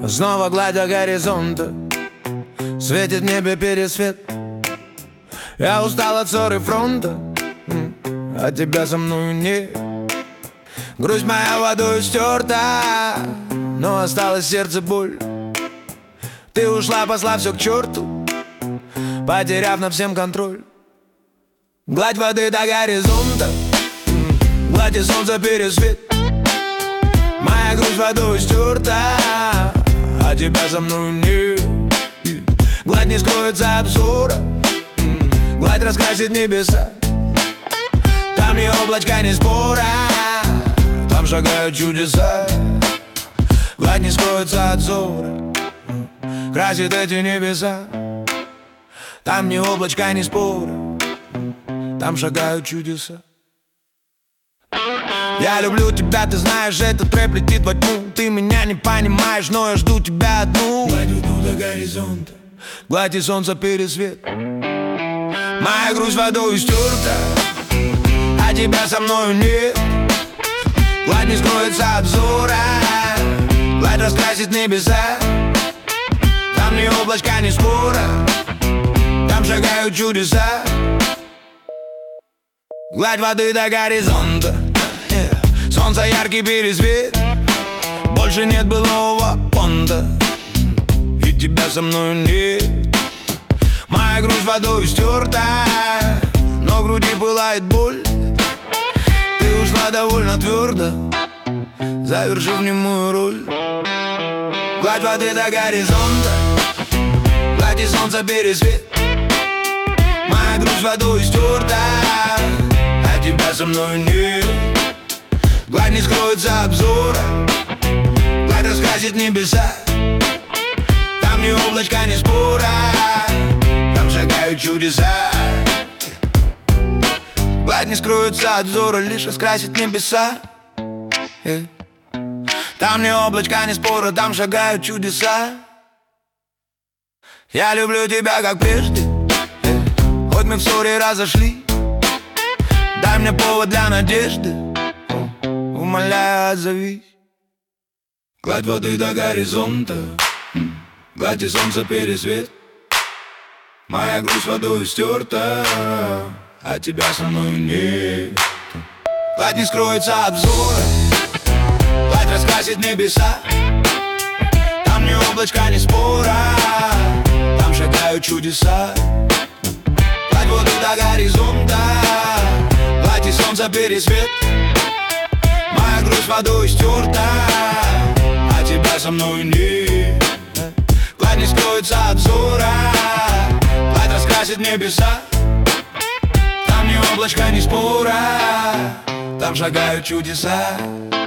Снова гладь до горизонта, светит в небе пересвет. Я устал от ссоры фронта, а тебя со мною нет. Грусть моя водой стерта, но осталось в сердце боль. Ты ушла, послав все к черту, потеряв над всем контроль. Гладь воды до горизонта, гладь и солнце пересвет. Моя грусть водой стерта, а тебя со мною нет. Гладь не скроется обзора, гладь раскрасит небеса. Там ни облачка, ни спора, там шагают чудеса. Гладь не скроется от зора, красит эти небеса. Там ни облачка, ни спора, там шагают чудеса. Я люблю тебя, ты знаешь, этот рэп летит во тьму. Ты меня не понимаешь, но я жду тебя одну. Гладь воду до горизонта, гладь и солнце пересвет. Моя грусть водой стерта, а тебя со мною нет. Гладь не скроется обзора, гладь раскрасит небеса. Там ни облачка, ни спора, там шагают чудеса. Гладь воды до горизонта, солнце яркий пересвет. Больше нет былого понта, и тебя со мною нет. Моя грудь водой стерта, но в груди пылает боль. Ты ушла довольно твердо, завершив немую роль. Гладь воды до горизонта, гладь и солнце пересвет. Моя грудь водой стерта, а тебя со мною нет. Гладь не скроется обзора, гладь раскрасит небеса. Там ни облачка, ни спора, там шагают чудеса. Гладь не скроется от взора, лишь раскрасит небеса. Там ни облачка, ни спора, там шагают чудеса. Я люблю тебя, как прежде, хоть мы в ссоре разошли. Дай мне повод для надежды, умоляю, отзовись. Гладь воды до горизонта, гладь и солнце пересвет. Моя грусть водой стерта, а тебя со мною нет. Гладь не скроется обзора, гладь раскрасит небеса. Там ни облачка, ни спора, там шагают чудеса. Гладь воды до горизонта, гладь и солнце пересвет. Моя грусть водой стерта, а тебя со мною нет. Гладь не скроется обзора, гладь раскрасит небеса. Там ни облачка, ни спора, там шагают чудеса.